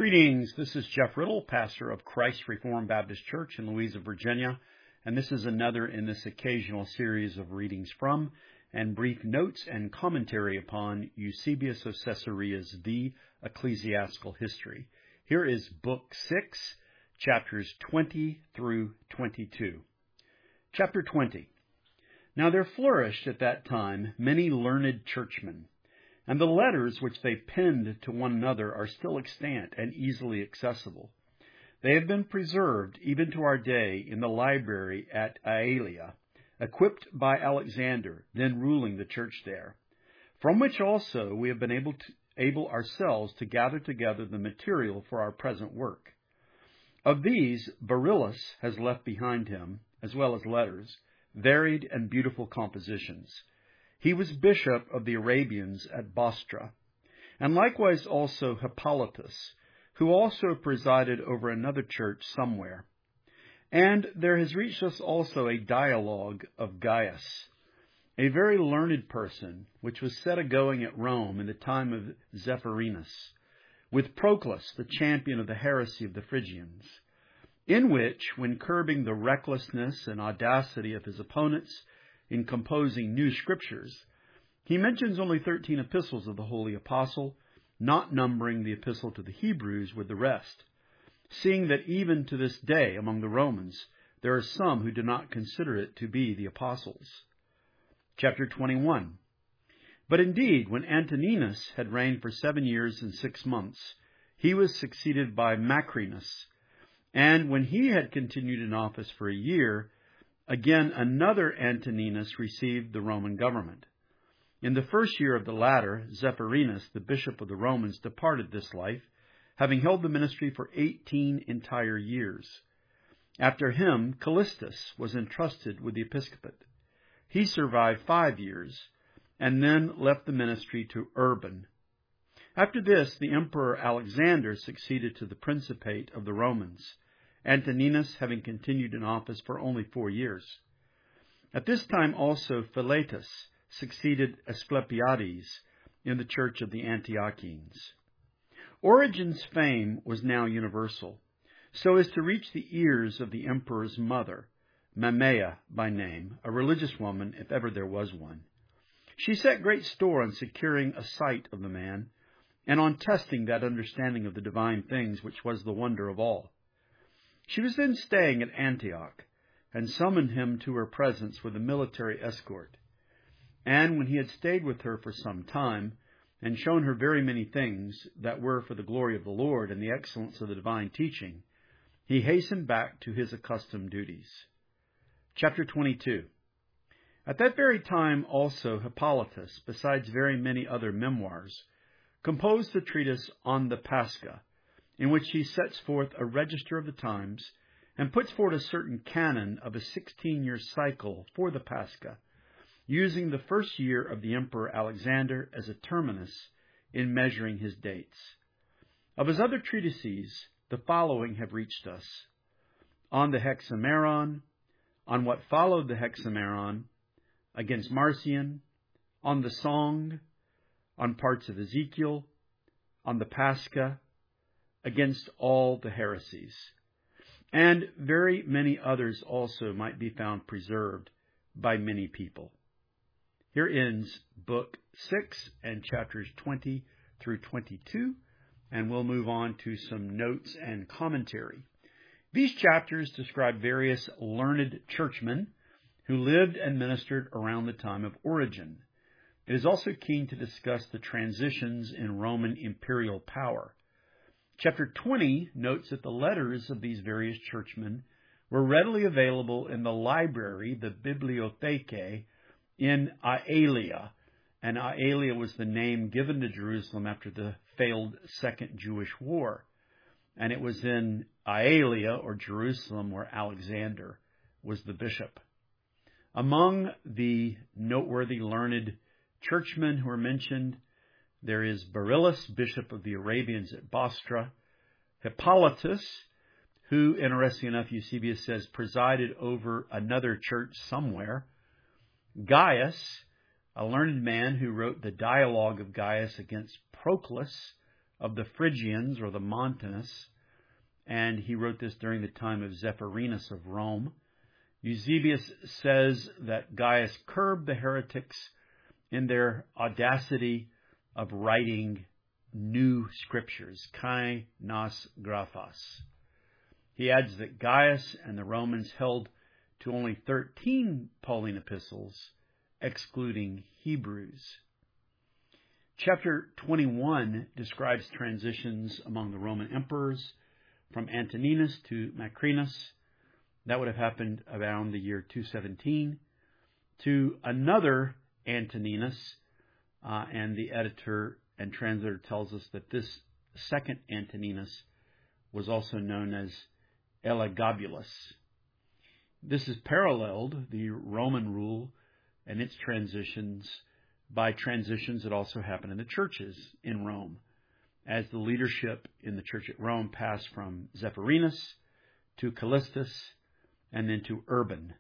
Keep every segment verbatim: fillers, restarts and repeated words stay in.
Greetings. This is Jeff Riddle, pastor of Christ Reformed Baptist Church in Louisa, Virginia, and this is another in this occasional series of readings from and brief notes and commentary upon Eusebius of Caesarea's The Ecclesiastical History. Here is Book six, chapters twenty through twenty-two. Chapter twenty. Now there flourished at that time many learned churchmen, and the letters which they penned to one another are still extant and easily accessible. They have been preserved even to our day in the library at Aelia, equipped by Alexander, then ruling the church there, from which also we have been able to, able ourselves to gather together the material for our present work. Of these, Beryllus has left behind him, as well as letters, varied and beautiful compositions. He was bishop of the Arabians at Bostra, and likewise also Hippolytus, who also presided over another church somewhere. And there has reached us also a dialogue of Gaius, a very learned person, which was set a-going at Rome in the time of Zephyrinus, with Proclus, the champion of the heresy of the Phrygians, in which, when curbing the recklessness and audacity of his opponents in composing new scriptures, he mentions only thirteen epistles of the holy apostle, not numbering the epistle to the Hebrews with the rest, seeing that even to this day among the Romans there are some who do not consider it to be the apostles. Chapter twenty-one. But indeed, when Antoninus had reigned for seven years and six months, he was succeeded by Macrinus, and when he had continued in office for a year, again another Antoninus received the Roman government. In the first year of the latter, Zephyrinus, the bishop of the Romans, departed this life, having held the ministry for eighteen entire years. After him, Callistus was entrusted with the episcopate. He survived five years, and then left the ministry to Urban. After this, the emperor Alexander succeeded to the principate of the Romans, Antoninus having continued in office for only four years. At this time also Philetus succeeded Asclepiades in the church of the Antiochenes. Origen's fame was now universal, so as to reach the ears of the emperor's mother, Mamea by name, a religious woman, if ever there was one. She set great store on securing a sight of the man, and on testing that understanding of the divine things which was the wonder of all. She was then staying at Antioch, and summoned him to her presence with a military escort. And when he had stayed with her for some time, and shown her very many things that were for the glory of the Lord and the excellence of the divine teaching, he hastened back to his accustomed duties. Chapter twenty-two. At that very time also Hippolytus, besides very many other memoirs, composed a treatise on the Pascha, in which he sets forth a register of the times, and puts forward a certain canon of a sixteen-year cycle for the Pascha, using the first year of the Emperor Alexander as a terminus in measuring his dates. Of his other treatises, the following have reached us: on the Hexameron, on what followed the Hexameron, against Marcion, on the Song, on parts of Ezekiel, on the Pascha, against all the heresies. And very many others also might be found preserved by many people. Here ends Book six and chapters twenty through twenty-two, and we'll move on to some notes and commentary. These chapters describe various learned churchmen who lived and ministered around the time of Origen. It is also keen to discuss the transitions in Roman imperial power. Chapter twenty notes that the letters of these various churchmen were readily available in the library, the Bibliotheke, in Aelia, and Aelia was the name given to Jerusalem after the failed Second Jewish War. And it was in Aelia, or Jerusalem, where Alexander was the bishop. Among the noteworthy learned churchmen who are mentioned, there is Beryllus, bishop of the Arabians at Bostra, Hippolytus, who, interesting enough, Eusebius says, presided over another church somewhere, Gaius, a learned man who wrote the dialogue of Gaius against Proclus, of the Phrygians, or the Montanus, and he wrote this during the time of Zephyrinus of Rome. Eusebius says that Gaius curbed the heretics in their audacity of writing new scriptures, kai nos graphos. He adds that Gaius and the Romans held to only thirteen Pauline epistles, excluding Hebrews. Chapter twenty-one describes transitions among the Roman emperors from Antoninus to Macrinus. That would have happened around the year two seventeen, to another Antoninus, uh, and the editor and translator tells us that this second Antoninus was also known as Elagabulus. This is paralleled, the Roman rule and its transitions, by transitions that also happen in the churches in Rome, as the leadership in the church at Rome passed from Zephyrinus to Callistus and then to Urban.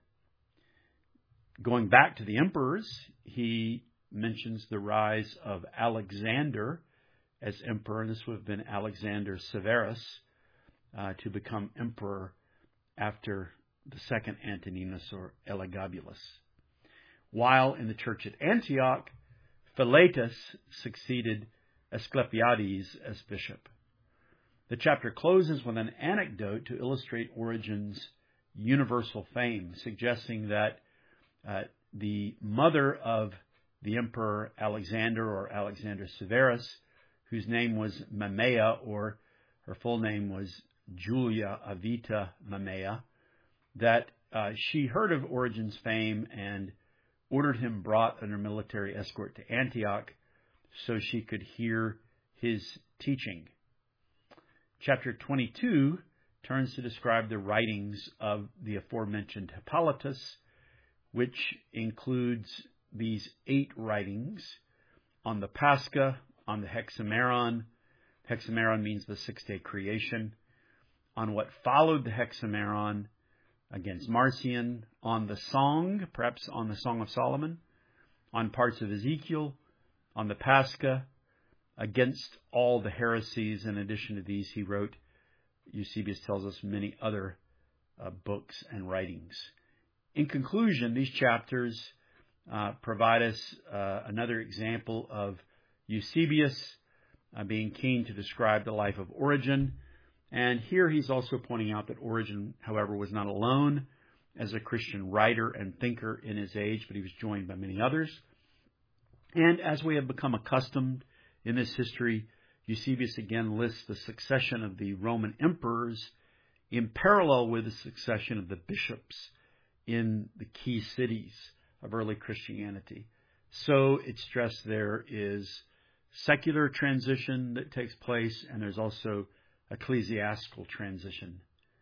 Going back to the emperors, he mentions the rise of Alexander as emperor, and this would have been Alexander Severus, uh, to become emperor after the second Antoninus, or Elagabulus. While in the church at Antioch, Philetus succeeded Asclepiades as bishop. The chapter closes with an anecdote to illustrate Origen's universal fame, suggesting that uh, the mother of the emperor Alexander, or Alexander Severus, whose name was Mamea, or her full name was Julia Avita Mamea, that uh, she heard of Origen's fame and ordered him brought under military escort to Antioch so she could hear his teaching. Chapter twenty-two turns to describe the writings of the aforementioned Hippolytus, which includes these eight writings on the Pascha, on the Hexameron. Hexameron means the six-day creation. On what followed the Hexameron against Marcion, on the Song, perhaps on the Song of Solomon, on parts of Ezekiel, on the Pascha, against all the heresies. In addition to these, he wrote, Eusebius tells us, many other uh, books and writings. In conclusion, these chapters uh, provide us uh, another example of Eusebius uh, being keen to describe the life of Origen. And here he's also pointing out that Origen, however, was not alone as a Christian writer and thinker in his age, but he was joined by many others. And as we have become accustomed in this history, Eusebius again lists the succession of the Roman emperors in parallel with the succession of the bishops in the key cities of early Christianity. So it's stressed there is secular transition that takes place, and there's also ecclesiastical transition.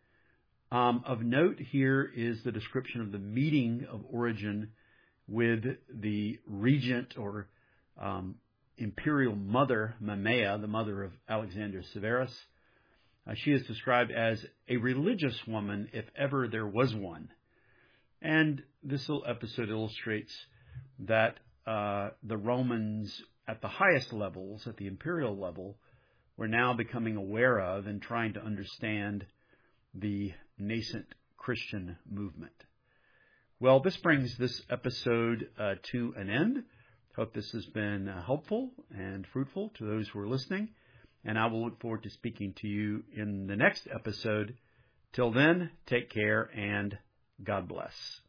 Um, of note here is the description of the meeting of Origen with the regent, or um, imperial mother, Mamea, the mother of Alexander Severus. Uh, she is described as a religious woman, if ever there was one. And this little episode illustrates that uh, the Romans at the highest levels, at the imperial level, we're now becoming aware of and trying to understand the nascent Christian movement. Well, this brings this episode uh, to an end. Hope this has been uh, helpful and fruitful to those who are listening. And I will look forward to speaking to you in the next episode. Till then, take care and God bless.